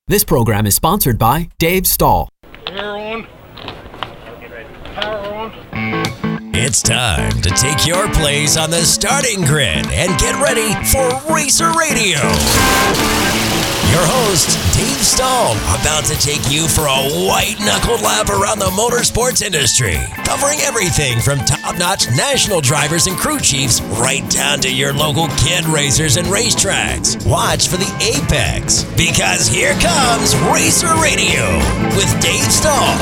This program is sponsored by Dave Stahl. Power on. Power on. It's time to take your place on the starting grid and get ready for Racer Radio. Your host, Dave Stahl, about to take you for a white-knuckled lap around the motorsports industry, covering everything from top-notch national drivers and crew chiefs right down to your local kid racers and racetracks. Watch for the apex, because here comes Racer Radio with Dave Stahl.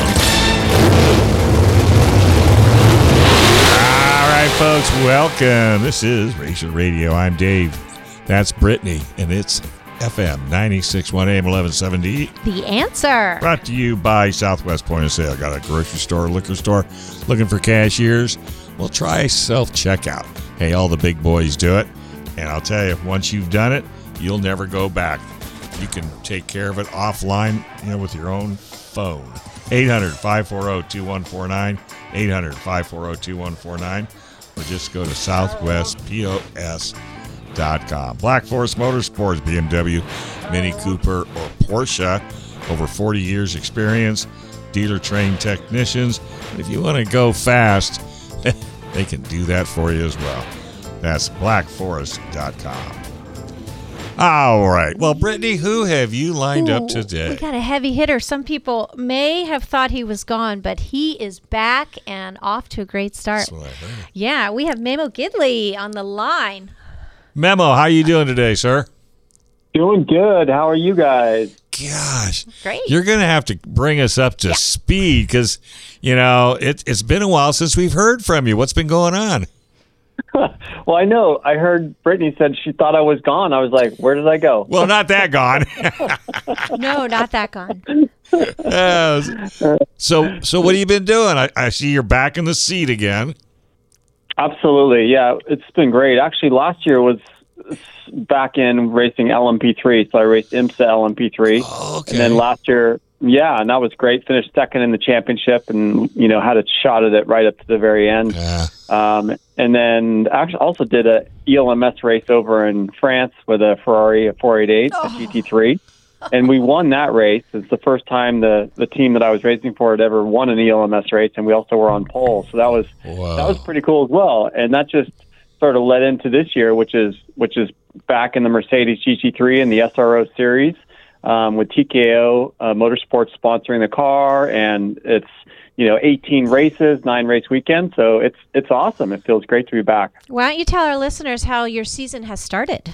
All right, folks, welcome. This is Racer Radio. I'm Dave. That's Brittany, and it's FM 96.1 AM 1170. The Answer. Brought to you by Southwest Point of Sale. Got a grocery store, liquor store, looking for cashiers? Well, try self-checkout. Hey, all the big boys do it. And I'll tell you, once you've done it, you'll never go back. You can take care of it offline, with your own phone. 800-540-2149, 800-540-2149, or just go to southwestpos.com. Black Forest Motorsports, BMW, Mini Cooper, or Porsche. Over 40 years experience, dealer-trained technicians. If you want to go fast, they can do that for you as well. That's blackforest.com. All right. Well, Brittany, who have you lined up today? We got a heavy hitter. Some people may have thought he was gone, but he is back and off to a great start. That's what I heard. Yeah, we have Memo Gidley on the line. Memo, how you doing today, sir? Doing good. How are you guys? Gosh, Great. You're going to have to bring us up to speed because, it's been a while since we've heard from you. What's been going on? Well, I know. I heard Brittany said she thought I was gone. I was like, where did I go? Well, not that gone. No, not that gone. So what have you been doing? I see you're back in the seat again. Absolutely. Yeah, it's been great. Actually, last year was back in racing LMP3. So I raced IMSA LMP3. Oh, okay. And then last year, and that was great. Finished second in the championship and, had a shot at it right up to the very end. Yeah. And then actually also did a ELMS race over in France with a Ferrari, a 488, a GT3. And we won that race. It's the first time the team that I was racing for had ever won an ELMS race, and we also were on pole. So that was pretty cool as well. And that just sort of led into this year, which is back in the Mercedes GT3 and the SRO series with TKO Motorsports sponsoring the car, and it's 18 races, 9 race weekend. So it's awesome. It feels great to be back. Why don't you tell our listeners how your season has started?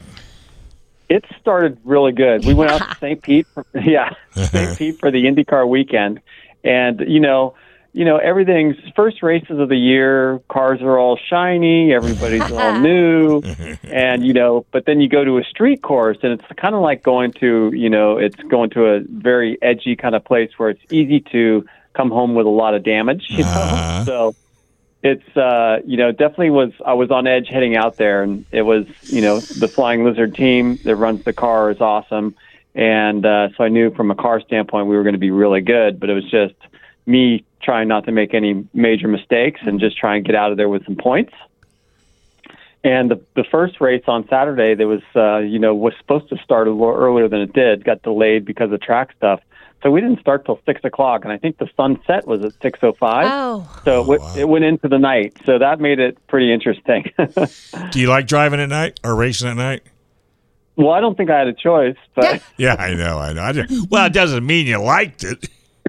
It started really good. We went out to St. Pete. St. Pete for the IndyCar weekend. And, everything's first races of the year, cars are all shiny, everybody's all new. And, but then you go to a street course and it's kind of like going to a very edgy kind of place where it's easy to come home with a lot of damage. So it's, definitely I was on edge heading out there, and it was, the Flying Lizard team that runs the car is awesome. And so I knew from a car standpoint we were going to be really good, but it was just me trying not to make any major mistakes and just try and get out of there with some points. And the first race on Saturday that was, was supposed to start a little earlier than it did, got delayed because of track stuff. So we didn't start till 6 o'clock, and I think the sunset was at 6:05. Oh. So it went into the night. So that made it pretty interesting. Do you like driving at night or racing at night? Well, I don't think I had a choice, but Yeah, I know. Well, it doesn't mean you liked it.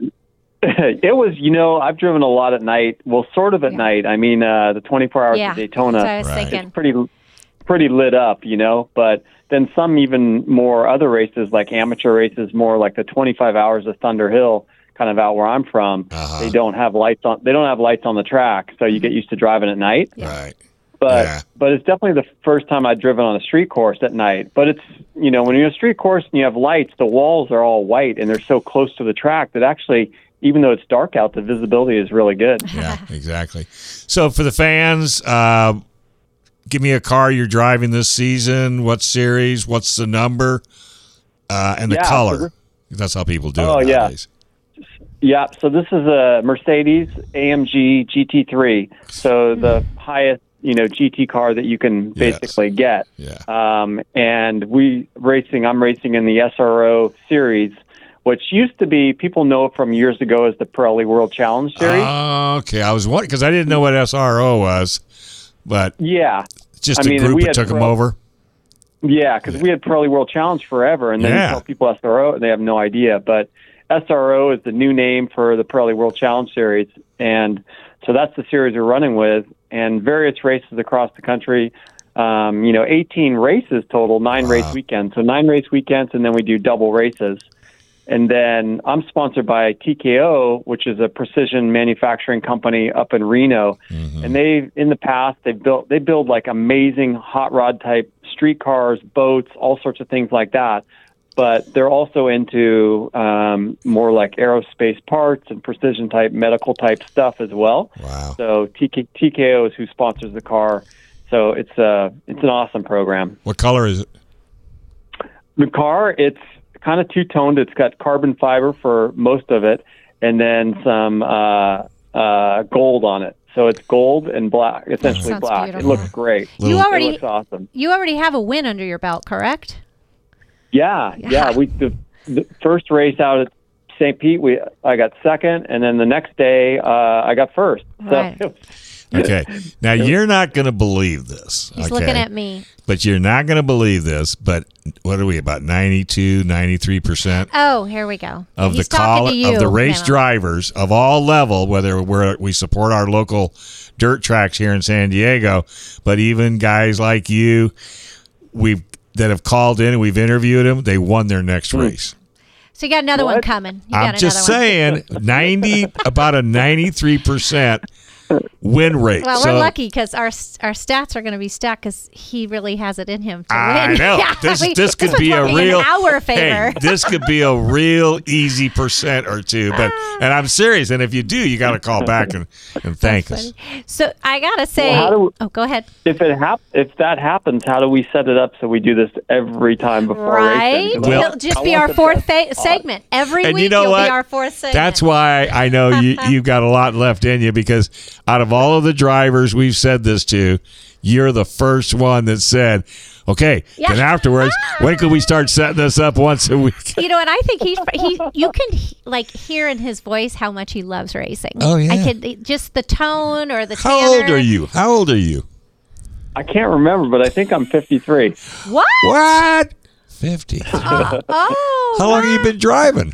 it was, I've driven a lot at night. Well, sort of at night. I mean, the 24 hours of Daytona. That's what I was thinking. It's pretty lit up, but then some even more other races, like amateur races, more like the 25 hours of Thunder Hill, kind of out where I'm from. They don't have lights on. They don't have lights on the track, so you get used to driving at night. Right. But it's definitely the first time I've driven on a street course at night. But it's, when you're in a street course and you have lights, the walls are all white and they're so close to the track that actually, even though it's dark out, the visibility is really good. Yeah, exactly. So for the fans, give me a car you're driving this season. What series? What's the number? And the color. That's how people do it nowadays. So this is a Mercedes AMG GT3. So the highest, GT car that you can basically get. Yeah. And I'm racing in the SRO series, which used to be, people know it from years ago as the Pirelli World Challenge Series. Okay, I was wondering because I didn't know what SRO was, but yeah, just a group that took them over. Yeah, because we had Pirelli World Challenge forever, and then you tell people SRO, and they have no idea. But SRO is the new name for the Pirelli World Challenge Series, and so that's the series we're running with, and various races across the country. 18 races total, 9 race weekends. So 9 race weekends, and then we do double races. And then I'm sponsored by TKO, which is a precision manufacturing company up in Reno. Mm-hmm. And in the past, they build like amazing hot rod type street cars, boats, all sorts of things like that. But they're also into more like aerospace parts and precision type, medical type stuff as well. Wow. So TKO is who sponsors the car. So it's an awesome program. What color is it? The car, it's kind of two-toned. It's got carbon fiber for most of it, and then some gold on it. So it's gold and black, essentially Sounds black. beautiful. It looks great. It looks awesome. You already have a win under your belt, correct? Yeah. The first race out at St. Pete, I got second, and then the next day I got first. Right. So Okay. Now, you're not going to believe this. He's looking at me. But you're not going to believe this, but what are we, about 92, 93%? Oh, here we go. Of He's of the race drivers of all level, whether we support our local dirt tracks here in San Diego, but even guys like you, that have called in and we've interviewed them, they won their next race. So you got another one coming. I'm just saying, about a 93% win rate. Well, we're lucky because our stats are going to be stacked because he really has it in him to win. I know. This could be a real in our favor. Hey, this could be a real easy % or two. And I'm serious. And if you do, you got to call back and thank us. So I got to say, go ahead. If that happens, how do we set it up so we do this every time before racing? It'll just be our fourth segment. Every week it'll be our fourth segment. That's why I know you've got a lot left in you, because out of all of the drivers we've said this to, you're the first one that said, okay, and afterwards, when can we start setting this up once a week? You know, and I think you can hear in his voice how much he loves racing. Oh, yeah. I could just the tone or the How old are you? I can't remember, but I think I'm 53. What? 53. Oh. How long have you been driving?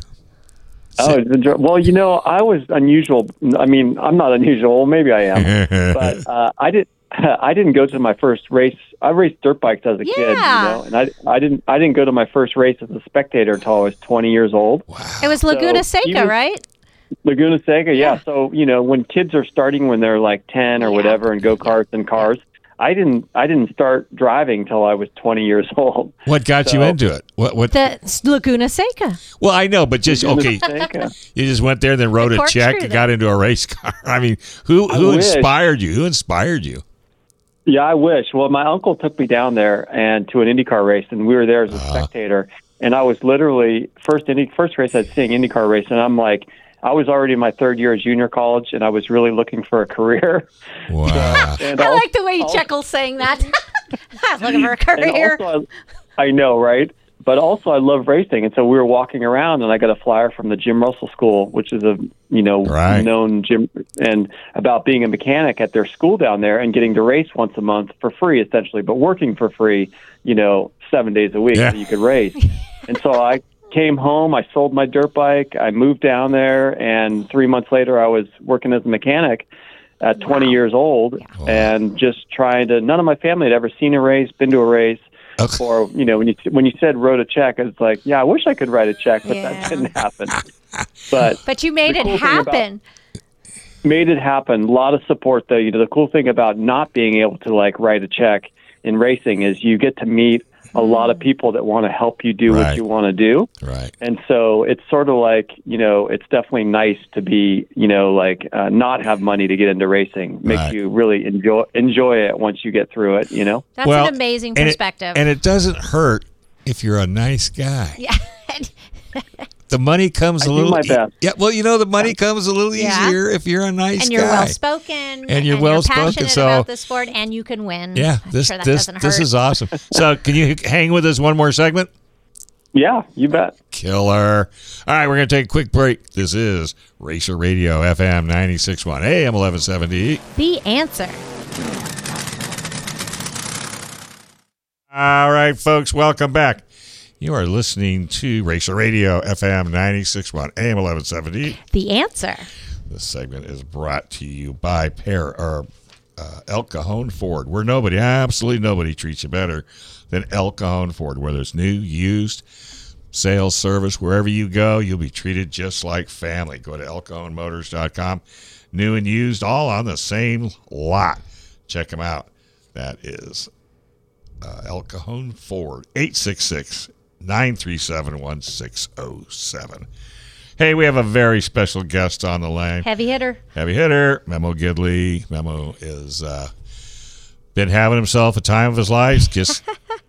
Well, I was unusual. I mean, I'm not unusual. Well, maybe I am. But I didn't go to my first race. I raced dirt bikes as a kid, and I didn't go to my first race as a spectator until I was 20 years old. Wow. It was Laguna Seca, right? Laguna Seca, yeah. So when kids are starting when they're like 10 or whatever, and go-karts and cars. I didn't start driving till I was 20 years old. What got you into it? What? The Laguna Seca. Well, I know, but just okay. You just went there and then wrote a check and got into a race car. I mean, who inspired you? Who inspired you? Yeah, I wish. Well, my uncle took me down there and to an IndyCar race, and we were there as a spectator. And I was literally first race I'd seen IndyCar race, and I'm like, I was already in my third year of junior college, and I was really looking for a career. Wow. I like the way he chuckles saying that. I was looking for a career. I know, right? But also, I love racing, and so we were walking around, and I got a flyer from the Jim Russell School, which is a known gym, and about being a mechanic at their school down there and getting to race once a month for free, essentially, but working for free, 7 days a week so you could race. And so I came home, I sold my dirt bike, I moved down there, and 3 months later I was working as a mechanic at 20 years old, and just trying to, none of my family had ever seen a race, been to a race, or, when you said wrote a check, it's like, I wish I could write a check, but that didn't happen. But you made it happen. Made it happen. A lot of support, though. The cool thing about not being able to write a check in racing is you get to meet a lot of people that want to help you do what you want to do. Right. And so it's sort of like, it's definitely nice to be, not have money to get into racing. Makes you really enjoy it once you get through it, That's an amazing perspective. And it doesn't hurt if you're a nice guy. Yeah. the money comes I a do little. my best. Yeah, well, the money comes a little Yeah. easier if you're a nice And you're guy. well spoken. And you're well-spoken, passionate so- about the sport, and you can win. Yeah, I'm this sure that this doesn't this hurt. is awesome. So, can you hang with us one more segment? Yeah, you bet. Killer. All right, we're going to take a quick break. This is Racer Radio FM 96.1 AM 1170. The answer. All right, folks, welcome back. You are listening to Racer Radio FM 96.1 AM 1170. The answer. This segment is brought to you by El Cajon Ford, where absolutely nobody treats you better than El Cajon Ford. Whether it's new, used, sales, service, wherever you go, you'll be treated just like family. Go to elcajonmotors.com. New and used, all on the same lot. Check them out. That is El Cajon Ford, 866-937-1607. Hey, we have a very special guest on the line. Heavy hitter. Heavy hitter, Memo Gidley. Memo is been having himself a time of his life. Just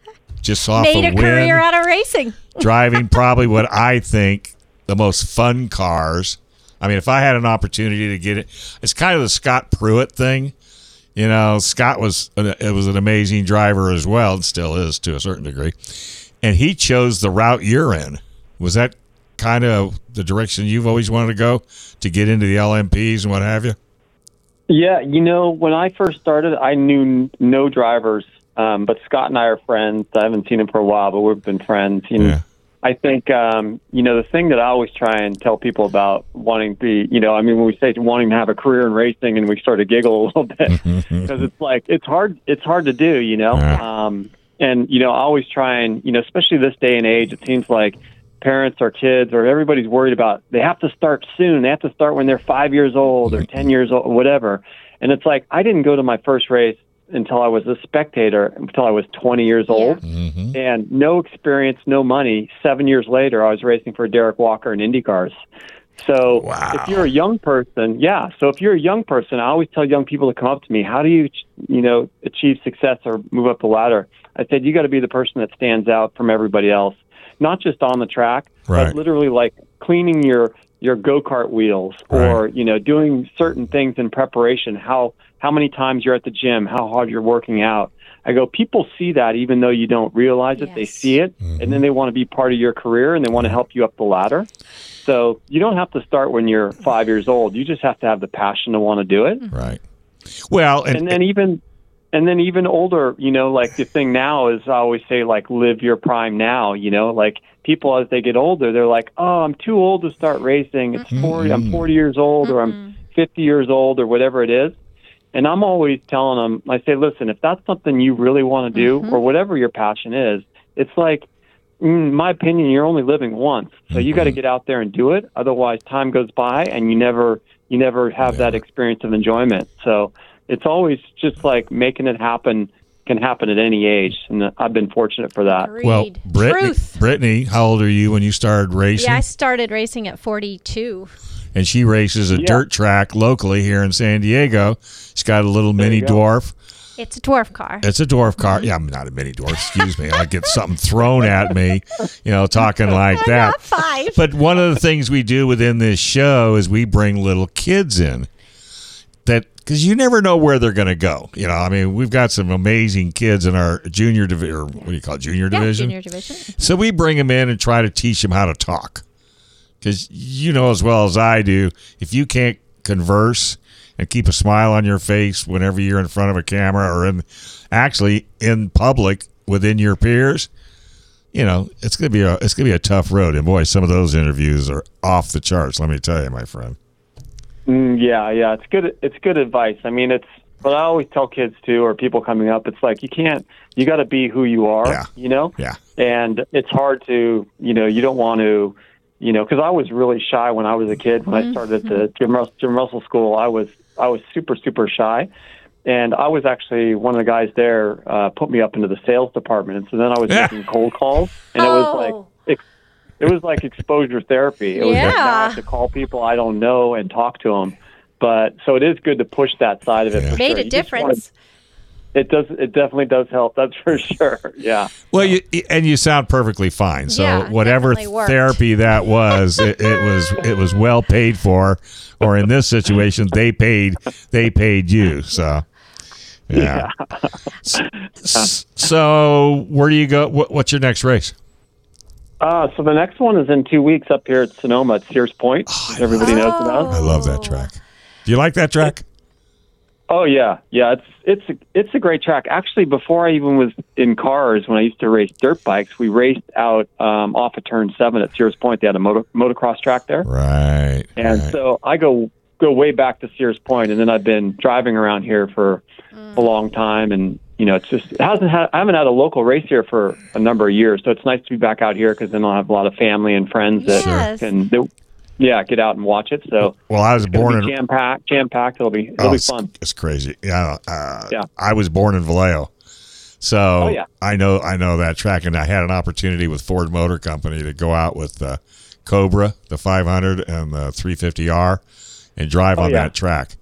off Made a a win, career out of racing. driving probably what I think the most fun cars. I mean, if I had an opportunity to get it, it's kind of the Scott Pruitt thing. Scott was an amazing driver as well, and still is to a certain degree. And he chose the route you're in. Was that kind of the direction you've always wanted to go to get into the LMPs and what have you? Yeah, when I first started, I knew no drivers, but Scott and I are friends. I haven't seen him for a while, but we've been friends. Yeah. I think, the thing that I always try and tell people about wanting to be, when we say wanting to have a career in racing, and we sort of giggle a little bit because it's like, it's hard to do, Yeah. And, I always try and, especially this day and age, it seems like parents or kids or everybody's worried about, they have to start soon. They have to start when they're 5 years old or 10 years old, whatever. And it's like, I didn't go to my first race until I was a spectator, until I was 20 years old, and no experience, no money. 7 years later, I was racing for Derek Walker in IndyCars. So if you're a young person, so if you're a young person, I always tell young people to come up to me, how do you, achieve success or move up the ladder? I said, you got to be the person that stands out from everybody else, not just on the track, but literally like cleaning your go-kart wheels or, doing certain things in preparation, how many times you're at the gym, how hard you're working out. I go, people see that even though you don't realize it, they see it, and then they want to be part of your career and they want to help you up the ladder. So you don't have to start when you're 5 years old. You just have to have the passion to want to do it. Right. Well, and then even older, like the thing now is I always say, like, live your prime now, like people as they get older, they're like, oh, I'm too old to start racing. It's 40, I'm 40 years old or I'm 50 years old or whatever it is. And I'm always telling them, I say, listen, if that's something you really want to do or whatever your passion is, it's like, in my opinion, you're only living once. So you got to get out there and do it. Otherwise, time goes by and you never have that experience of enjoyment. So it's always just like making it happen can happen at any age. And I've been fortunate for that. Agreed. Well, Brittany, how old are you when you started racing? Yeah, I started racing at 42. And she races a dirt track locally here in San Diego. She's got a little mini dwarf. It's a dwarf car. It's a dwarf car. Yeah, I'm not a mini dwarf. Excuse me. I'll get something thrown at me, talking like that. Not 5. But one of the things we do within this show is we bring little kids in because you never know where they're going to go. We've got some amazing kids in our junior division, or what do you call it, junior division? Junior division. So we bring them in and try to teach them how to talk. Because you know as well as I do, if you can't converse and keep a smile on your face whenever you're in front of a camera or in public within your peers, it's gonna be a tough road. And boy, some of those interviews are off the charts. Let me tell you, my friend. Yeah, it's good. It's good advice. I mean, but I always tell kids too, or people coming up, it's like you got to be who you are. Yeah. And it's hard to, you don't want to. Because I was really shy when I was a kid. When I started at the Jim Russell School, I was super, super shy. And I was actually one of the guys there put me up into the sales department. And so then I was making cold calls. And it was like exposure therapy. It was like I have to call people I don't know and talk to them. But so it is good to push that side of it. For Made sure. a difference. It does. It definitely does help. That's for sure. Yeah. Well, you sound perfectly fine. So Yeah, whatever definitely worked. therapy that was, it was well paid for. Or in this situation, they paid you. So yeah. So where do you go? What's your next race? So the next one is in 2 weeks up here at Sonoma at Sears Point, as everybody knows about. I love that track. Do you like that track? Oh yeah, it's a great track. Actually, before I even was in cars, when I used to race dirt bikes, we raced out off of Turn 7 at Sears Point. They had a motocross track there, Right. and so I go way back to Sears Point, and then I've been driving around here for a long time, and it's just I haven't had a local race here for a number of years, so it's nice to be back out here because then I'll have a lot of family and friends that Yes. can get out and watch it. So Well, I was born in jam packed. It'll be fun. It's crazy. Yeah. Yeah. I was born in Vallejo, so Oh, yeah. I know that track, and I had an opportunity with Ford Motor Company to go out with the Cobra, the 500, and the 350R, and drive on yeah. that track.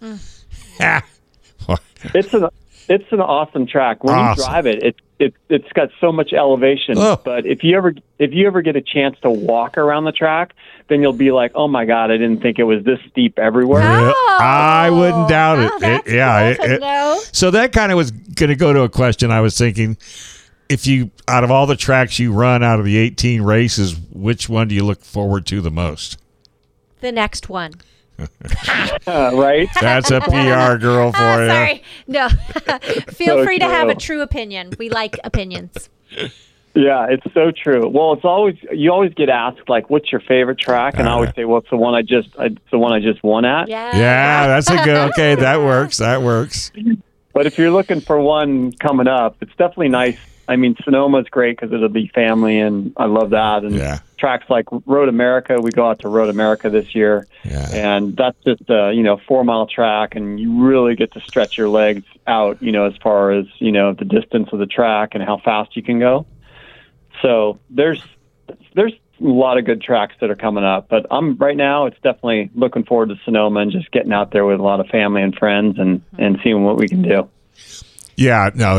It's an awesome track. When Awesome. you drive it, it's got so much elevation. Oh. But if you ever get a chance to walk around the track, then you'll be like, oh my God, I didn't think it was this steep everywhere. Yeah, I wouldn't doubt it. That's cool to know. So that kind of was going to go to a question I was thinking. If you, out of all the tracks you run out of the 18 races, which one do you look forward to the most? The next one. Right? That's a PR girl for you. Sorry. No. Feel So free to have a true. true opinion. We like opinions. Yeah, it's so true. Well, you always get asked like, what's your favorite track? And I always say, well, it's the one I just won at. Yeah, that's a good. Okay, that works. That works. But if you're looking for one coming up, it's definitely nice. I mean, Sonoma's great because it'll be family, and I love that. And Yeah. tracks like Road America, we go out to Road America this year, Yeah. and that's just a 4-mile track, and you really get to stretch your legs out, as far as the distance of the track and how fast you can go. So there's a lot of good tracks that are coming up, but right now it's definitely looking forward to Sonoma and just getting out there with a lot of family and friends and seeing what we can do. Yeah, no,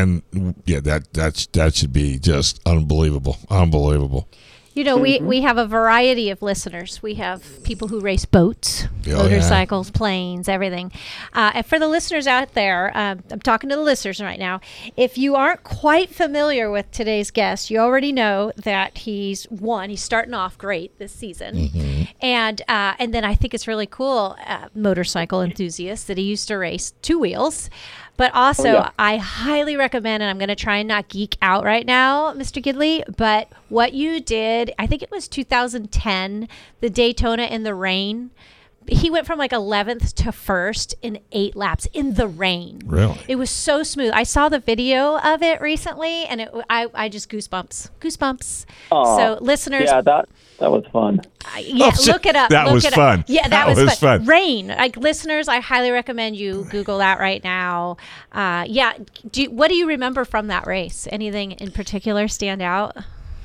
that should be just unbelievable. We have a variety of listeners. We have people who race boats, Oh, motorcycles, planes, everything. And for the listeners out there, I'm talking to the listeners right now. If you aren't quite familiar with today's guest, you already know that he's starting off great this season. And then I think it's really cool, motorcycle enthusiast, that he used to race two wheels. But also, I highly recommend, and I'm going to try and not geek out right now, Mr. Gidley, but what you did, I think it was 2010, the Daytona in the rain. He went from like 11th to 1st in 8 laps in the rain. Really? It was so smooth. I saw the video of it recently, and I just goosebumps. Oh, So listeners, yeah, that was fun. look it up. That look was it fun. Up. Yeah, That that was was fun. Rain, like listeners, I highly recommend you Google that right now. What do you remember from that race? Anything in particular stand out?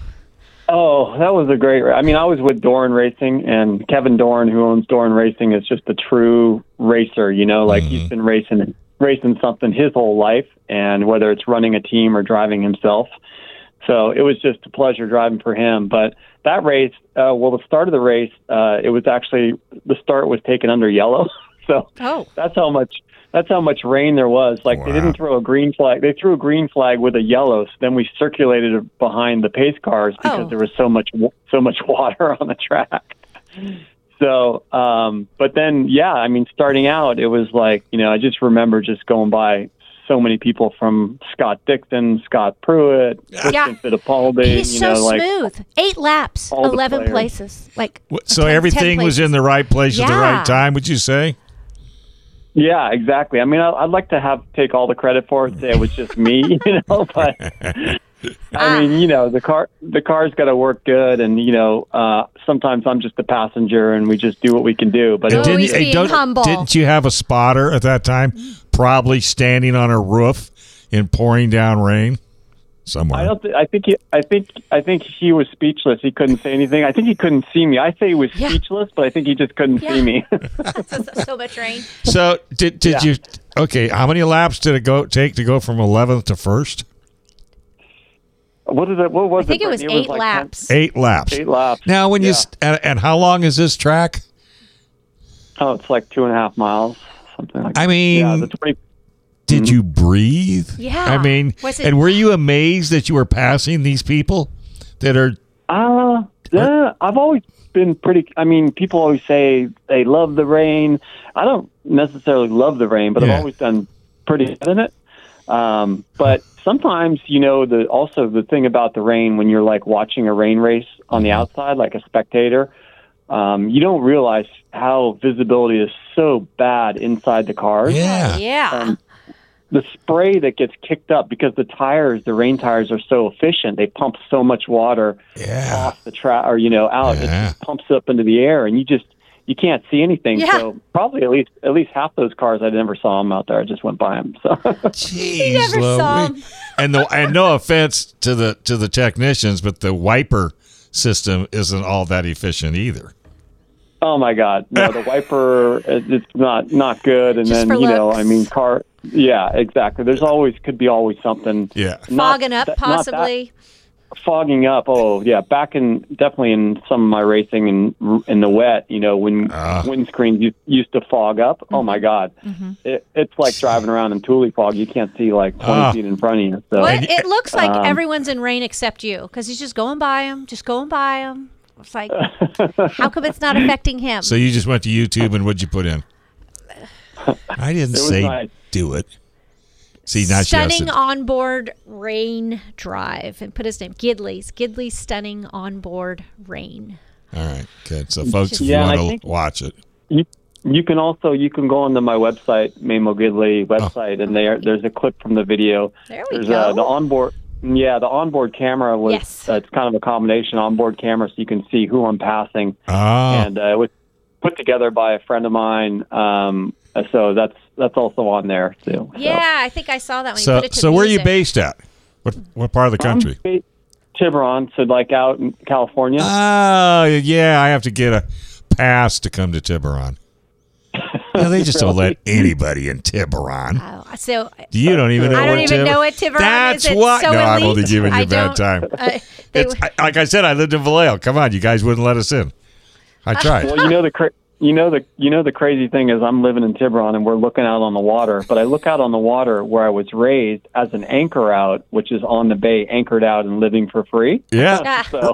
Oh, that was a great race. I mean, I was with Doran Racing, and Kevin Doran, who owns Doran Racing, is just a true racer. He's been racing something his whole life, and whether it's running a team or driving himself. So it was just a pleasure driving for him. But that race, the start of the race, it was actually, the start was taken under yellow. So that's how much rain there was. They didn't throw a green flag. They threw a green flag with a yellow. So then we circulated it behind the pace cars because there was so much water on the track. So, but then, starting out, it was like, I just remember just going by so many people, from Scott Dixon, Scott Pruitt, Christian Fittipaldi. He's so smooth. 8 laps, 11 places. So everything was in the right place at the right time, would you say? Yeah, exactly. I mean, I'd like to take all the credit for it, say it was just me, but I mean, the car's got to work good, and sometimes I'm just the passenger, and we just do what we can do. But humble. Didn't you have a spotter at that time, probably standing on a roof in pouring down rain somewhere? I think he was speechless. He couldn't say anything. I think he couldn't see me. I say he was speechless, but I think he just couldn't see me. So much rain. So did Okay, how many laps did it take to go from 11th to 1st? What is it? What was I think it was Brittany? 8 like laps. 8 laps. 8 laps. Now, when Yeah. and how long is this track? Oh, it's like 2.5 miles, something like that. I mean, Yeah, the 20. did you breathe? Yeah. I mean, Was it- and were you amazed that you were passing these people that are? Yeah, I've always been pretty. I mean, people always say they love the rain. I don't necessarily love the rain, but Yeah. I've always done pretty good in it. But sometimes, also the thing about the rain when you're like watching a rain race on the outside, like a spectator, you don't realize how visibility is so bad inside the cars. Yeah. Yeah. The spray that gets kicked up because the rain tires are so efficient. They pump so much water off the track or, out. Yeah. It just pumps up into the air and you can't see anything. Yeah. So probably at least half those cars, I never saw them out there. I just went by them. So Jeez, never saw 'em. And no offense to the technicians, but the wiper system isn't all that efficient either. oh my God, no, the wiper, it's not good. And Just then, for looks. car. Yeah, exactly. Could be always something. Yeah. Fogging up, possibly. Fogging up. Oh, yeah. Definitely in some of my racing in the wet, when windscreens used to fog up. Oh my God, it's like driving around in Thule fog. You can't see like 20 feet in front of you. So Well, it looks like everyone's in rain except you because he's just going by them. It's like, how come it's not affecting him? So you just went to YouTube and what'd you put in? I didn't was say nice. do it. See, not Stunning yes. onboard rain drive, and put his name Gidley's stunning onboard rain. All right, good. So, folks, if you Yeah, and I want think- to watch it, You can go onto my website, Mamo Gidley website, and there's a clip from the video. There we There's go. the onboard. Yeah, the onboard camera was. Yes. It's kind of a combination onboard camera, so you can see who I'm passing. And it was put together by a friend of mine. So that's also on there too. Yeah, I think I saw that when you so put it to so where are you music. based at? What part of the country? Tiburon, so like out in California. Oh, yeah, I have to get a pass to come to Tiburon. No, they just don't let anybody in Tiburon. Oh, so You don't even know I where don't even know what Tiburon That's is. It's why. so no, I'm elite. only giving you I a bad don't- time. they It's, like I said, I lived in Vallejo. Come on, you guys wouldn't let us in. I tried. Well, the crazy thing is I'm living in Tiburon and we're looking out on the water, but I look out on the water where I was raised as an anchor out, which is on the bay, anchored out and living for free. Yeah, So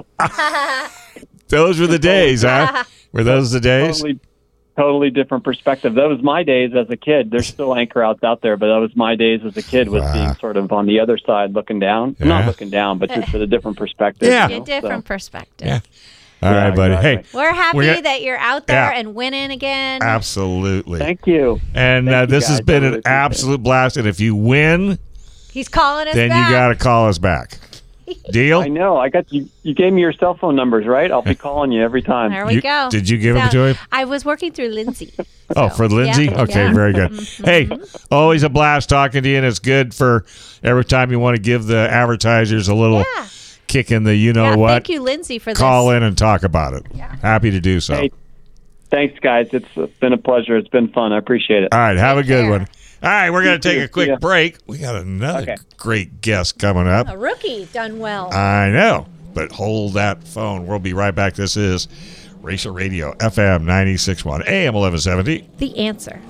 those were the days, huh? Were those the days? totally different perspective. That was my days as a kid. There's still anchor outs out there, but that was my days as a kid, was being sort of on the other side looking down. Yeah. Not looking down, but just at a different perspective. Yeah. a different perspective. Yeah. All right, buddy. exactly. Hey, We're happy We're gonna- that you're out there Yeah. and winning again. absolutely. Thank you. And Thank you, this has guys. been I an really appreciate it. absolute blast. And if you win, He's calling us then back. you got to call us back. Deal? I know. I got you. You gave me your cell phone numbers, right? I'll be calling you every time. There we go. Did you give them to him? I was working through Lindsay. Oh, So, for Lindsay? yeah, Okay, yeah. very good. Hey, always a blast talking to you, and it's good for every time you want to give the advertisers a little Yeah. kick in the you know Yeah, what. thank you, Lindsay, for Call this. in and talk about it. Happy to do so. Hey, thanks, guys. It's been a pleasure. It's been fun. I appreciate it. All right, have a good care. one. All right, we're going to take a quick Yeah. break. We got another Okay. great guest coming up. A rookie done well. I know, but hold that phone. We'll be right back. This is Racer Radio, FM 96.1, AM 1170. The answer.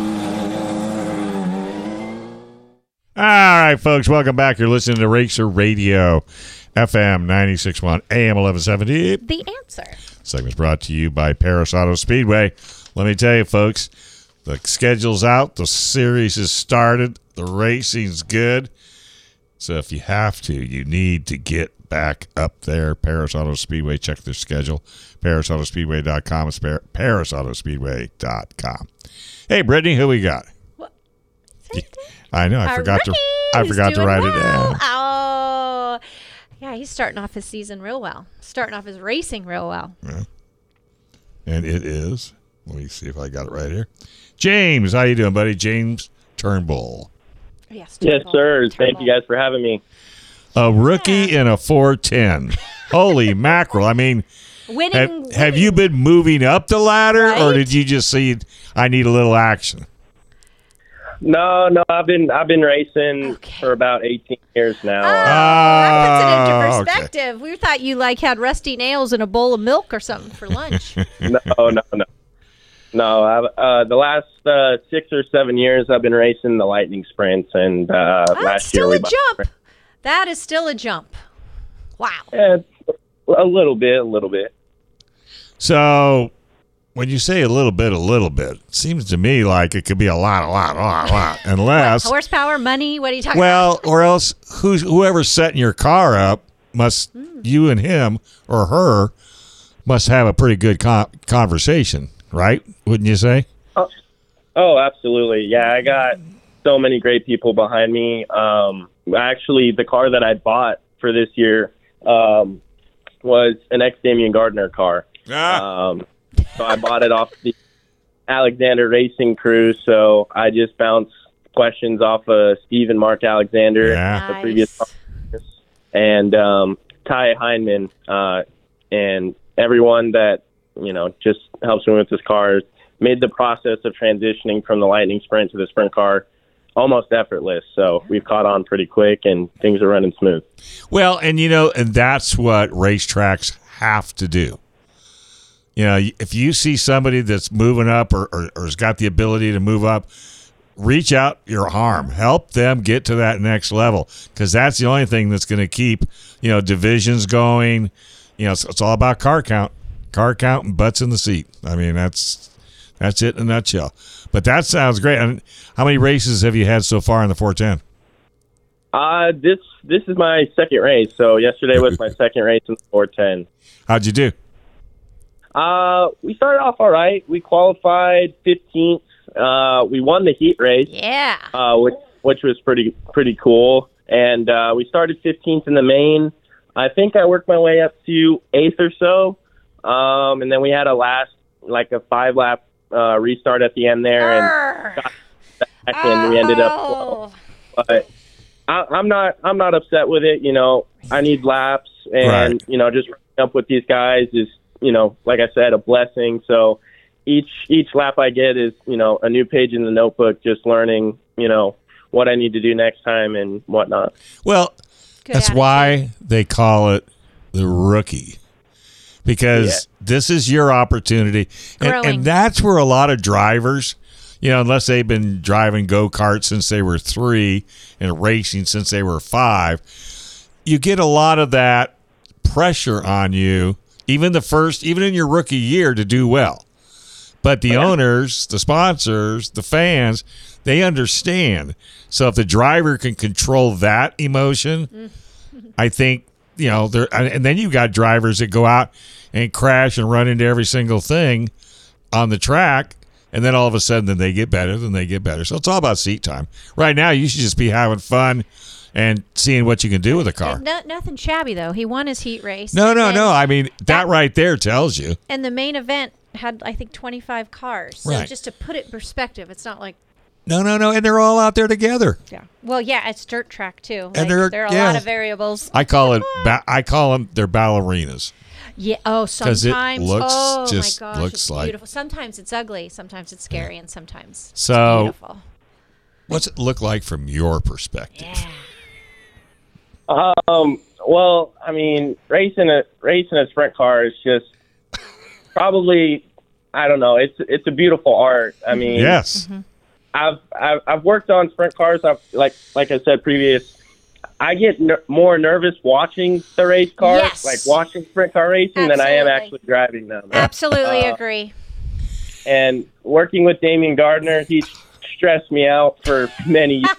All right, folks, welcome back. You're listening to Racer Radio, FM 96.1, AM 1170. The answer. Segment's brought to you by Paris Auto Speedway. Let me tell you, folks, the schedule's out. The series has started. The racing's good. So if you have to, you need to get back up there. Paris Auto Speedway. Check their schedule. ParisAutoSpeedway.com. It's ParisAutoSpeedway.com. Hey, Brittany, who we got? I know. I forgot to write it down. Oh, yeah, he's starting off his season real well. Starting off his racing real well. And it is. Let me see if I got it right here. James, how you doing, buddy? James Turnbull. Yes, Yes, Turnbull. sir. Thank Turnbull. you guys for having me. A rookie in a 410. Holy mackerel. I mean, Winning. have you been moving up the ladder, or Right? did you just see I need a little action? No, I've been racing for about 18 years now. That puts it into okay. perspective. We thought you like had rusty nails and a bowl of milk or something for lunch. No. The last 6 or 7 years, I've been racing the Lightning Sprints, and That's last year still we a bought. jump. That is still a jump. Wow. Yeah, a little bit. So, when you say a little bit, it seems to me like it could be a lot, unless, Horsepower, money, what are you talking well, about? or else whoever's setting your car up must, you and him or her must have a pretty good conversation, right? Wouldn't you say? Oh, absolutely. Yeah, I got so many great people behind me. Actually, the car that I bought for this year was an ex-Damian Gardner car. So I bought it off the Alexander Racing crew, so I just bounced questions off of Steve and Mark Alexander, Yeah. the previous and Ty Heineman, and everyone that, just helps me with this car made the process of transitioning from the Lightning Sprint to the Sprint car almost effortless. So we've caught on pretty quick, and things are running smooth. Well, and and that's what racetracks have to do. If you see somebody that's moving up or has got the ability to move up, reach out your arm, help them get to that next level, because that's the only thing that's going to keep, divisions going. It's all about car count and butts in the seat. I mean, that's it in a nutshell. But that sounds great. And how many races have you had so far in the 410? This is my second race. So yesterday was my second race in the 410. How'd you do? We started off all right. We qualified 15th. We won the heat race. Yeah. Which was pretty cool. And we started 15th in the main. I think I worked my way up to 8th or so. And then we had a 5-lap restart at the end there, and got back, and we ended up 12th. But I'm not upset with it. I need laps, and Right. just running up with these guys is, like I said, a blessing. So each lap I get is, a new page in the notebook, just learning, what I need to do next time and whatnot. Well, Good that's attitude. why they call it the rookie, because this is your opportunity. Growing. And that's where a lot of drivers, unless they've been driving go-karts since they were 3 and racing since they were 5, you get a lot of that pressure on you, even in your rookie year, to do well. But the owners, the sponsors, the fans, they understand. So if the driver can control that emotion, I think, and then you've got drivers that go out and crash and run into every single thing on the track, and then all of a sudden then they get better. So it's all about seat time. Right now, you should just be having fun and seeing what you can do with a car. Nothing shabby, though. He won his heat race. No. And I mean, that right there tells you. And the main event had, I think, 25 cars. So Right. just to put it in perspective, it's not like... No, and they're all out there together. Yeah. Well, yeah, it's dirt track, too. And Like, there are a lot of variables. I call them they're ballerinas. Yeah. Oh, 'Cause it sometimes. looks- just my gosh, looks it's like- beautiful. Sometimes it's ugly. Sometimes it's scary, and sometimes So- it's beautiful. What's it look like from your perspective? Yeah. Well, I mean, racing a sprint car is just probably, I don't know. It's a beautiful art. I mean, Yes. I've worked on sprint cars. Like I said previous, I get more nervous watching the race cars, Yes. like watching sprint car racing, than I am Absolutely. actually driving them. Absolutely agree. And working with Damian Gardner, he stressed me out for many years.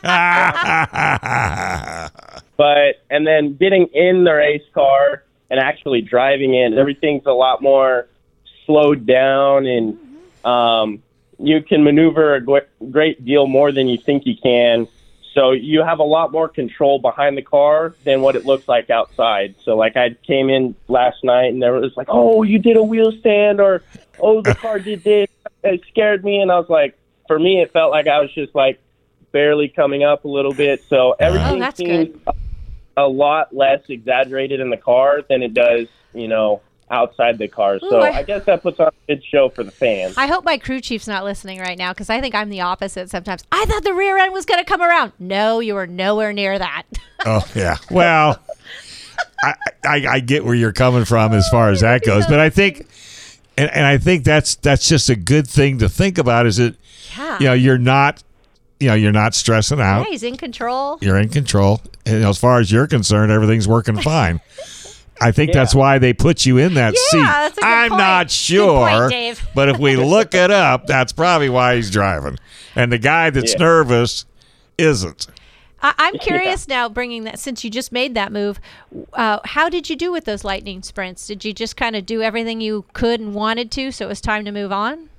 And then getting in the race car and actually driving in, everything's a lot more slowed down, and you can maneuver a great deal more than you think you can. So you have a lot more control behind the car than what it looks like outside. So like I came in last night and there was like, oh, you did a wheel stand, or, oh, the car did this. It scared me. And I was like, for me, it felt like I was just like barely coming up a little bit. So everything that's seems good. a lot less exaggerated in the car than it does, outside the car. So I guess that puts on a good show for the fans. I hope my crew chief's not listening right now, because I think I'm the opposite sometimes. I thought the rear end was going to come around. No, you were nowhere near that. Oh, yeah. Well, I get where you're coming from as far as that goes. But I think, and I think that's just a good thing to think about, is that, you're not stressing out. Yeah, he's in control. You're in control. And as far as you're concerned, everything's working fine. I think that's why they put you in that seat. That's a good I'm point. not sure, Good point, Dave. but if we look it up, that's probably why he's driving. And the guy that's nervous isn't. I'm curious now, bringing that, since you just made that move, how did you do with those lightning sprints? Did you just kind of do everything you could and wanted to, so it was time to move on?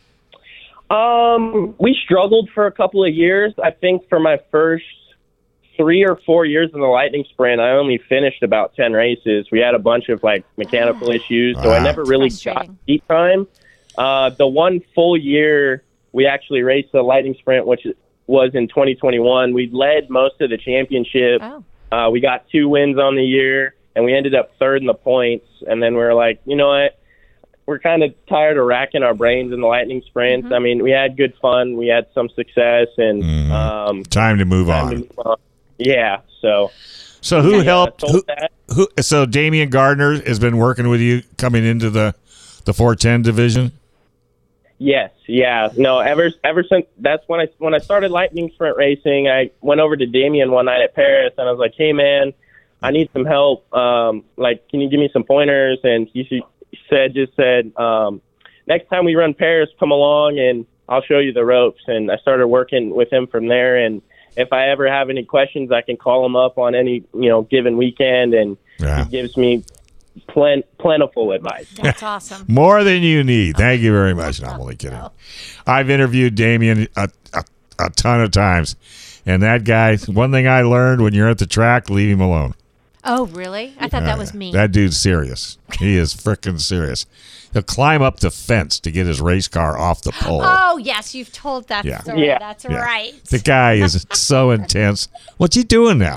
We struggled for a couple of years. I think for my first 3 or 4 years in the lightning sprint, I only finished about 10 races. We had a bunch of mechanical issues, so I never really got seat time. The one full year we actually raced the lightning sprint, which was in 2021, we led most of the championship. We got 2 wins on the year, and we ended up third in the points. And then we were like, you know what? We're kind of tired of racking our brains in the lightning sprints. I mean, we had good fun. We had some success, and time to move on. Yeah. So who helped? So Damian Gardner has been working with you coming into the 410 division. Yes. Yeah. No. Ever since that's when I started lightning sprint racing, I went over to Damian one night at Paris, and I was like, "Hey, man, I need some help. Can you give me some pointers?" And he said, next time we run Paris, come along and I'll show you the ropes. And I started working with him from there. And if I ever have any questions, I can call him up on any, given weekend, and he gives me plentiful advice. That's awesome. More than you need. Thank you very much. No, I'm only kidding. I've interviewed Damian a ton of times, and that guy, one thing I learned, when you're at the track, leave him alone. Oh, really? I thought that was me. That dude's serious. He is freaking serious. He'll climb up the fence to get his race car off the pole. Oh, yes, you've told that story. Yeah. That's right. The guy is so intense. What's he doing now?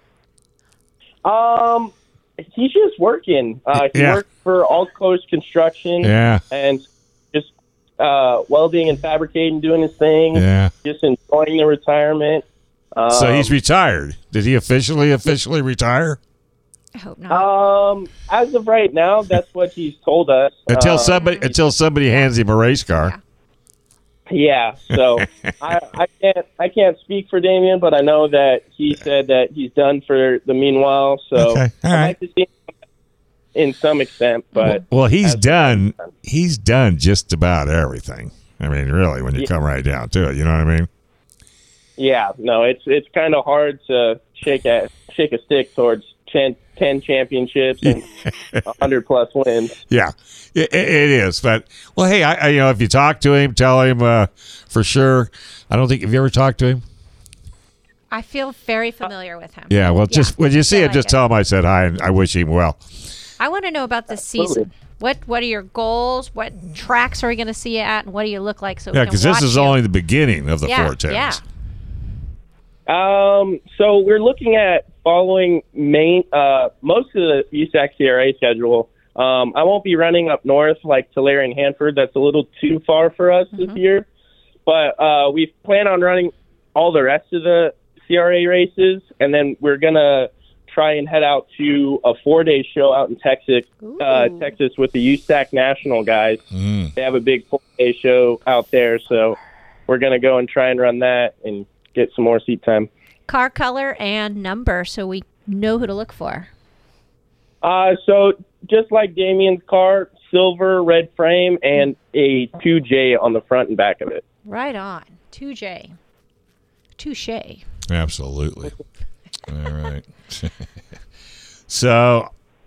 He's just working. He worked for All Coast Construction. And just welding and fabricating, doing his thing. Just enjoying the retirement. So he's retired. Did he officially retire? I hope not. As of right now, that's what he's told us. Until somebody hands him a race car. Yeah. So I can't speak for Damian, but I know that he said that he's done for the meanwhile. So I'd like to see him in some extent, but he's done. He's done just about everything. I mean, really, when you come right down to it, you know what I mean? Yeah. No, it's kind of hard to shake a stick towards 10 championships and 100+ wins. Yeah, it is. But, hey, I if you talk to him, tell him for sure. I don't think, have you ever talked to him? I feel very familiar with him. Yeah, just when you see him, just tell him I said hi and I wish him well. I want to know about this season. What are your goals? What tracks are we going to see you at, and what do you look like? So because this is only the beginning of the 410s. Yeah. So we're looking at following most of the USAC CRA schedule. I won't be running up north like Tulare and Hanford. That's a little too far for us this year. But we plan on running all the rest of the CRA races, and then we're going to try and head out to a 4-day show out in Texas with the USAC National guys. They have a big 4-day show out there, so we're going to go and try and run that and get some more seat time. Car color and number, so we know who to look for. So just like Damian's car, silver, red frame, and a 2J on the front and back of it. Right on. 2J. Touche. Absolutely. All right. So,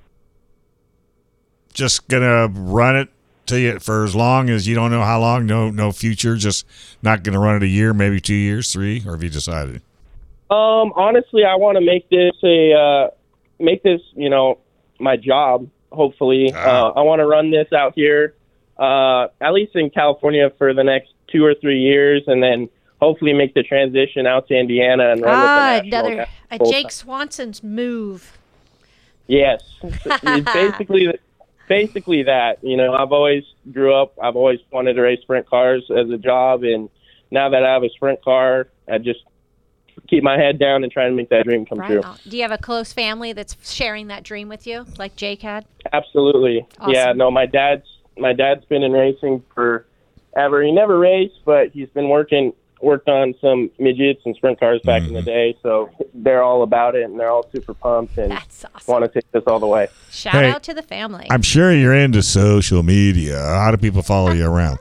just gonna run it to you for as long as you don't know how long. No future. Just not gonna run it a year, maybe 2 years, 3, or have you decided? Honestly, I want to make this my job. Hopefully, I want to run this out here, at least in California for the next 2 or 3 years, and then hopefully make the transition out to Indiana and run with the national. Jake Swanson's move. Yes, it's basically basically that. I've always wanted to race sprint cars as a job, and now that I have a sprint car, I just keep my head down and try to make that dream come true. On. Do you have a close family that's sharing that dream with you, like Jake had? Absolutely. Awesome. Yeah, no, my dad's been in racing forever. He never raced, but he's been worked on some midgets and sprint cars back in the day, so they're all about it, and they're all super pumped and That's awesome. want to take this all the way. Shout out to the family. I'm sure you're into social media. How do people follow you around?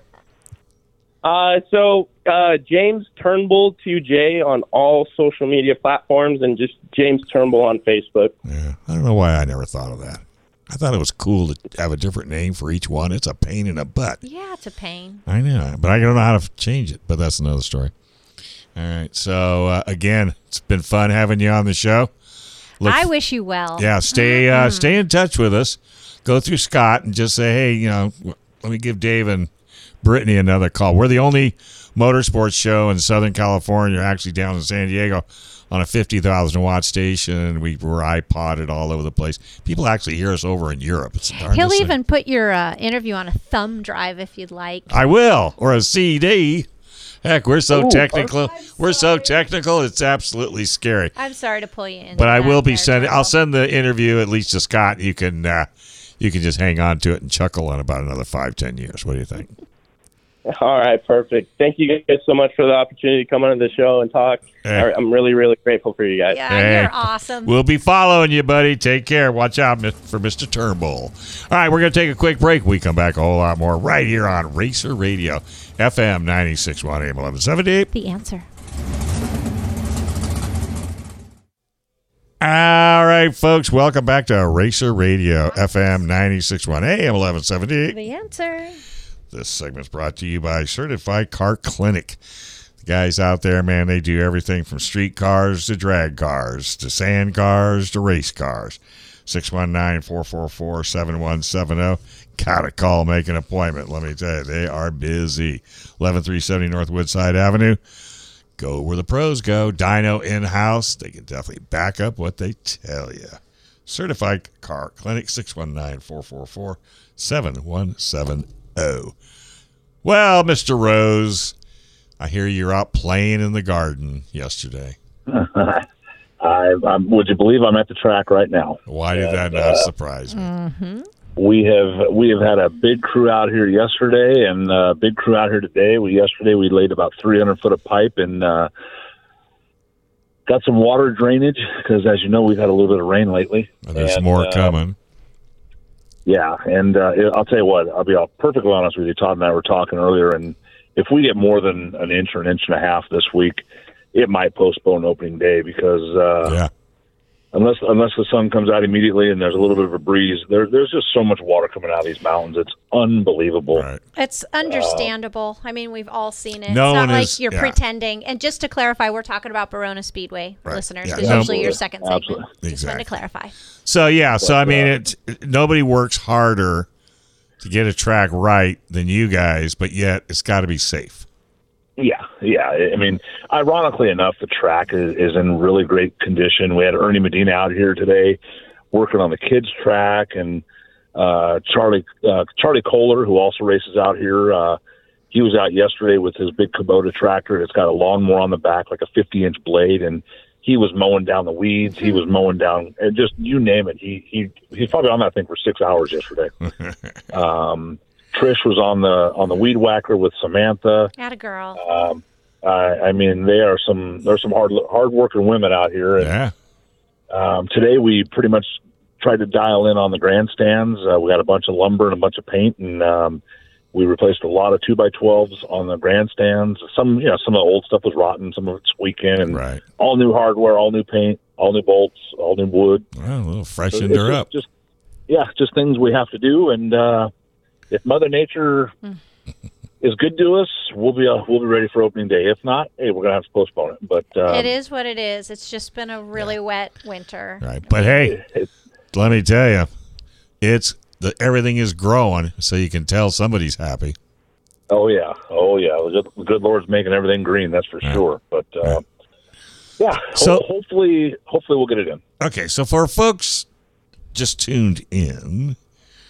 James Turnbull 2J on all social media platforms, and just James Turnbull on Facebook. Yeah, I don't know why I never thought of that. I thought it was cool to have a different name for each one. It's a pain in the butt. Yeah, it's a pain. I know, but I don't know how to change it, but that's another story. All right, so again, it's been fun having you on the show. I wish you well. Yeah, stay in touch with us. Go through Scott and just say, hey, let me give Dave and Brittany another call. We're the only motorsports show in Southern California, actually down in San Diego, on a 50,000 watt station. We're iPodded all over the place. People actually hear us over in Europe. It's the darndest He'll thing. even put your interview on a thumb drive if you'd like. I will, or a CD. Heck, we're so technical. We're so technical. It's absolutely scary. I'm sorry to pull you in. But I will be sending. I'll send the interview at least to Scott. You can just hang on to it and chuckle in about another 5-10 years. What do you think? All right, perfect. Thank you guys so much for the opportunity to come on the show and talk. Hey. I'm really, really grateful for you guys. Yeah, Hey. you're awesome. We'll be following you, buddy. Take care. Watch out for Mr. Turnbull. All right, we're going to take a quick break. We come back a whole lot more right here on Racer Radio, FM 96.1 AM 1170. The answer. All right, folks. Welcome back to Racer Radio, FM 96.1 AM 1170. The answer. This segment's brought to you by Certified Car Clinic. The guys out there, man, they do everything from street cars to drag cars to sand cars to race cars. 619-444-7170. Gotta call, make an appointment. Let me tell you, they are busy. 11370 North Woodside Avenue. Go where the pros go. Dyno in-house. They can definitely back up what they tell you. Certified Car Clinic, 619-444-7170. Well, Mr. Rose, I hear you're out playing in the garden yesterday. Would you believe I'm at the track right now? Why did that not surprise me? Mm-hmm. We have had a big crew out here yesterday and a big crew out here today. Yesterday we laid about 300 foot of pipe and got some water drainage because, as you know, we've had a little bit of rain lately. And there's more coming. Yeah, and I'll tell you what, I'll be perfectly honest with you. Todd and I were talking earlier, and if we get more than an inch or an inch and a half this week, it might postpone opening day because unless the sun comes out immediately and there's a little bit of a breeze, there's just so much water coming out of these mountains. It's unbelievable. Right. It's understandable. I mean, we've all seen it. No it's not one like is- you're yeah. pretending. And just to clarify, we're talking about Barona Speedway, Right. listeners. Yeah, It's no- usually your second segment. Absolutely. Just wanted to Exactly. clarify. So, yeah, I mean, nobody works harder to get a track right than you guys, but yet it's got to be safe. Yeah. I mean, ironically enough, the track is in really great condition. We had Ernie Medina out here today working on the kids' track, and Charlie Kohler, who also races out here, he was out yesterday with his big Kubota tractor. It's got a lawnmower on the back, like a 50-inch blade, and he was mowing down the weeds. He was mowing down, and just you name it. He's probably on that thing for 6 hours yesterday. Trish was on the weed whacker with Samantha. Atta girl. I mean, there's some hard working women out here. And, Yeah. today we pretty much tried to dial in on the grandstands. We got a bunch of lumber and a bunch of paint, and we replaced a lot of 2x12s on the grandstands. Some of the old stuff was rotten, some of it's squeaking, and Right. all new hardware, all new paint, all new bolts, all new wood. Well, a little So freshened it's her up. just things we have to do. And if Mother Nature is good to us, we'll be ready for opening day. If not, hey, we're gonna have to postpone it. But it is what it is. It's just been a really wet winter. Right. But, hey, let me tell you, everything is growing, so you can tell somebody's happy. Oh yeah. The good Lord's making everything green. That's for sure. But So- hopefully we'll get it in. Okay, so for folks just tuned in,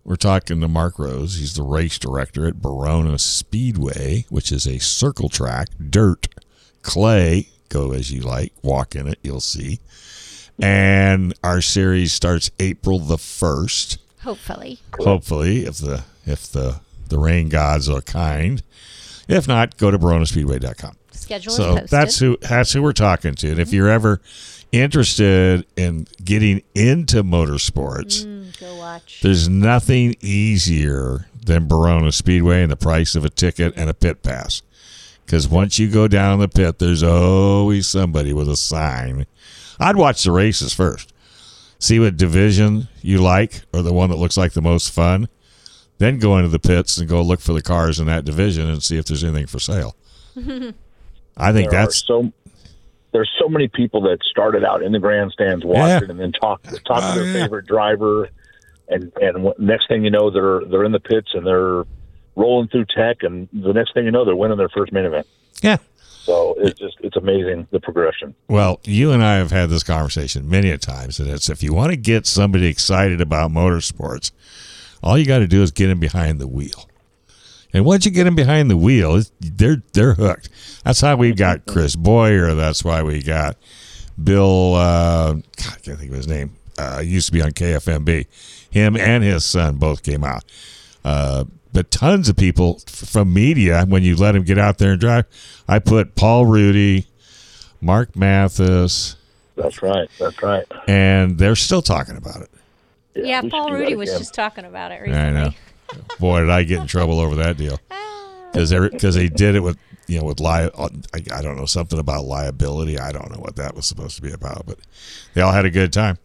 we're talking to Mark Rose. He's the race director at Verona Speedway, which is a circle track, dirt, clay, go as you like, walk in it, you'll see. And our series starts April the 1st. Hopefully, if the rain gods are kind. If not, go to veronaspeedway.com. schedule is So posted. that's who we're talking to. And if you're ever interested in getting into motorsports, Go watch. there's nothing easier than Verona Speedway and the price of a ticket and a pit pass. Because once you go down the pit, there's always somebody with a sign. I'd watch the races first. See what division you like or the one that looks like the most fun. Then go into the pits and go look for the cars in that division and see if there's anything for sale. I think there's so many people that started out in the grandstands watching and then talk to their favorite driver, and next thing you know, they're in the pits and they're rolling through tech, and the next thing you know, they're winning their first main event. Yeah. So it's amazing, the progression. Well, you and I have had this conversation many a times, and it's if you want to get somebody excited about motorsports, all you got to do is get them behind the wheel. And once you get them behind the wheel, they're hooked. That's how we got Chris Boyer. That's why we got Bill. God, I can't think of his name. Used to be on KFMB. Him and his son both came out. But tons of people from media, when you let them get out there and drive, I put Paul Rudy, Mark Mathis. That's right. And they're still talking about it. Yeah, we Paul should do Rudy that was again. just talking about it recently. I know. Boy, did I get in trouble over that deal. Because they did it with, I don't know, something about liability. I don't know what that was supposed to be about, but they all had a good time.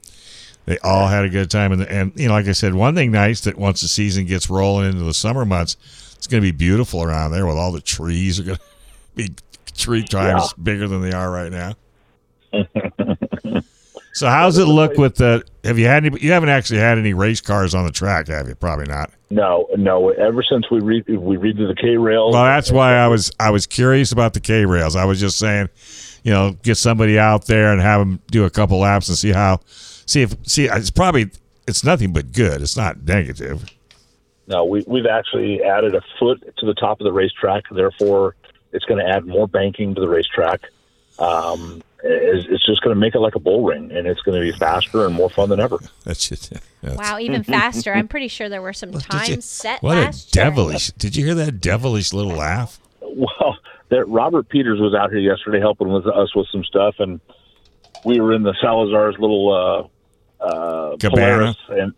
And like I said, one thing nice that once the season gets rolling into the summer months, it's going to be beautiful around there with all the trees are going to be 3 times bigger than they are right now. So how's it look with the? Have you had any? You haven't actually had any race cars on the track, have you? Probably not. No. Ever since we redid the K rails. Well, that's why I was curious about the K rails. I was just saying, get somebody out there and have them do a couple laps and see if it's nothing but good. It's not negative. No, we've actually added a foot to the top of the racetrack. Therefore, it's going to add more banking to the racetrack. It's just going to make it like a bull ring, and it's going to be faster and more fun than ever. Wow, even faster. I'm pretty sure there were some times set what last a year. devilish! Did you hear that devilish little laugh? Well, Robert Peters was out here yesterday helping with us with some stuff, and we were in the Salazar's little Cabana. Polaris,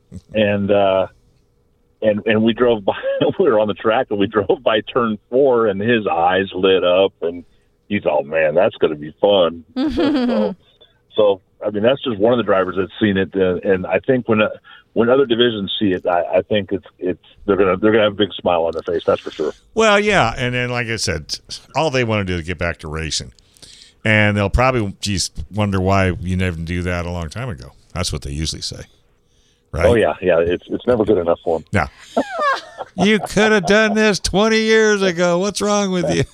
and we drove by. We were on the track, and we drove by turn 4, and his eyes lit up, and he thought, "Man, that's going to be fun." So, I mean, that's just one of the drivers that's seen it, and I think when other divisions see it, I think they're gonna have a big smile on their face. That's for sure. Well, yeah, and then like I said, all they want to do is get back to racing, and they'll probably just wonder why you never do that a long time ago. That's what they usually say, right? Oh yeah. It's never good enough for them. Yeah. You could have done this 20 years ago. What's wrong with you?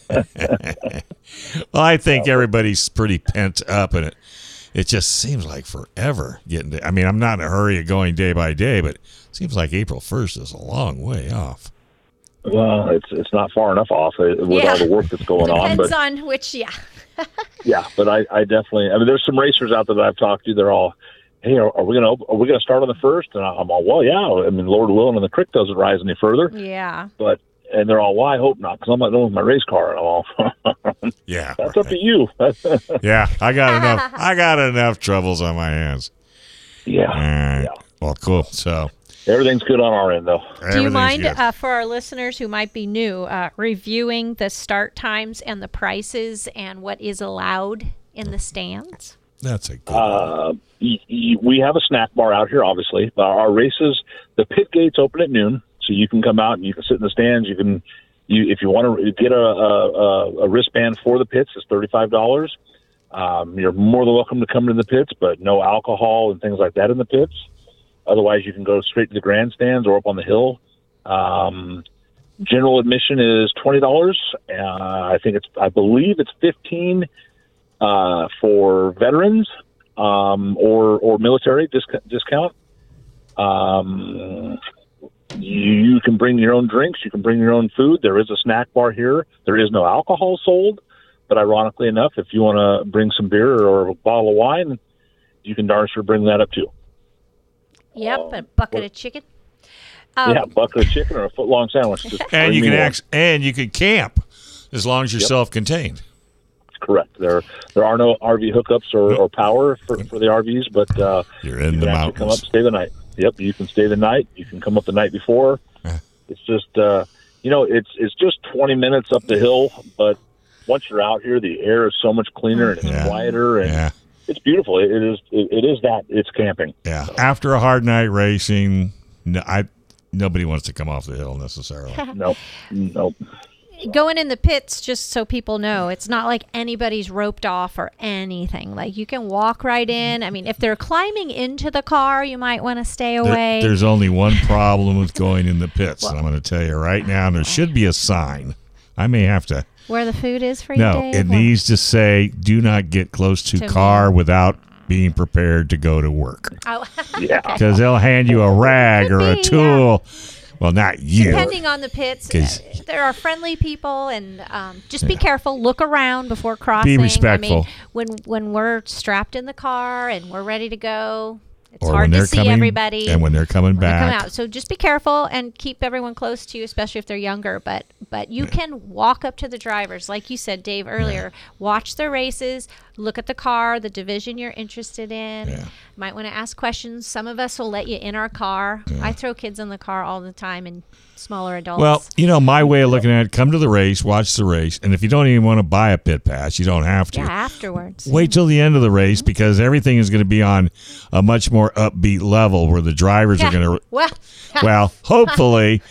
Well, I think everybody's pretty pent up, and it just seems like forever getting to. I mean, I'm not in a hurry of going day by day, but it seems like April 1st is a long way off. Well, it's not far enough off with all the work that's going on. Depends But on which, yeah, but I definitely. I mean, there's some racers out there that I've talked to. They're all, "Hey, are we gonna start on the 1st?" And I'm all, "Well, yeah. I mean, Lord willing, and the creek doesn't rise any further." Yeah. And they're all, "Well, I hope not, because I'm not done with my race car." And I'm all, Yeah, "That's up to you." Yeah, I got enough troubles on my hands. Yeah. All right. Yeah. Well, cool. So Everything's good on our end, though. Do you mind, good. for our listeners who might be new, reviewing the start times and the prices and what is allowed in the stands? That's a good one. We have a snack bar out here, obviously. Our races, the pit gates open at noon, so you can come out and you can sit in the stands. If you want to get a wristband for the pits, it's $35. You're more than welcome to come to the pits, but no alcohol and things like that in the pits. Otherwise, you can go straight to the grandstands or up on the hill. General admission is $20. I believe it's $15 for veterans or military discount. You can bring your own drinks. You can bring your own food. There is a snack bar here. There is no alcohol sold. But ironically enough, if you want to bring some beer or a bottle of wine, you can darn sure bring that up too. Yep, a bucket of chicken. Yeah, a bucket of chicken or a foot-long sandwich. Just And you bring can me one. and you can camp as long as you're self-contained. Correct. There are no RV hookups or power for the RVs, but You're in you the can actually mountains. come up, stay the night. Yep, you can stay the night. You can come up the night before. It's just it's just 20 minutes up the hill, but once you're out here, the air is so much cleaner and it's quieter, and it's beautiful. It is that it's camping. Yeah. After a hard night racing, nobody wants to come off the hill necessarily. Nope. Going in the pits, just so people know, it's not like anybody's roped off or anything. Like, you can walk right in. I mean, if they're climbing into the car, you might want to stay away. There's only one problem with going in the pits, and I'm going to tell you right now, and there should be a sign. I may have to. Where the food is for you, No, Dave? it needs to say, do not get close to car without being prepared to go to work. Oh. Yeah. Because they'll hand you a rag or a tool. Well, not you. Depending on the pits, there are friendly people, and just be careful. Look around before crossing. Be respectful. I mean, when we're strapped in the car and we're ready to go, it's or hard when to see everybody. And when they're coming When they back. come out. So just be careful and keep everyone close to you, especially if they're younger. But you can walk up to the drivers, like you said, Dave, earlier. Watch their races. Look at the car, the division you're interested in. Yeah. Might want to ask questions. Some of us will let you in our car. I throw kids in the car all the time, and smaller adults. Well, my way of looking at it, come to the race, watch the race, and if you don't even want to buy a pit pass, you don't have to. Yeah, afterwards. Wait till the end of the race, because everything is going to be on a much more upbeat level where the drivers are going to. Well, hopefully,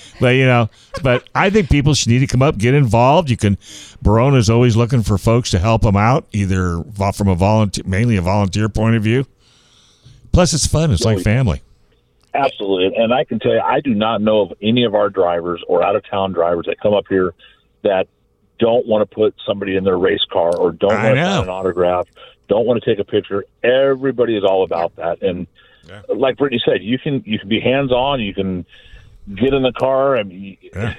but I think people should need to come up, get involved. Barona's always looking for folks to help them out, either from mainly a volunteer point of view. Plus, it's fun. It's like family. Absolutely. And I can tell you, I do not know of any of our drivers or out-of-town drivers that come up here that don't want to put somebody in their race car or don't want to sign an autograph, don't want to take a picture. Everybody is all about that. And like Brittany said, you can be hands-on. You can get in the car. I mean,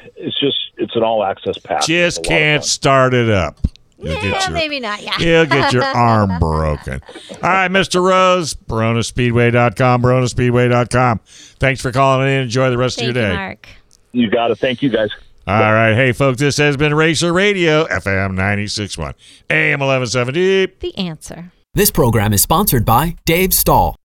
it's an all-access pass. Just can't start it up. Maybe not. Yeah, you'll get your arm broken. All right, Mr. Rose, BaronaSpeedway.com, BaronaSpeedway.com. Thanks for calling in. Enjoy the rest of your day. Mark. You got it. Thank you, guys. All right. Hey, folks, this has been Racer Radio, FM 96.1, AM 1170. The Answer. This program is sponsored by Dave Stahl.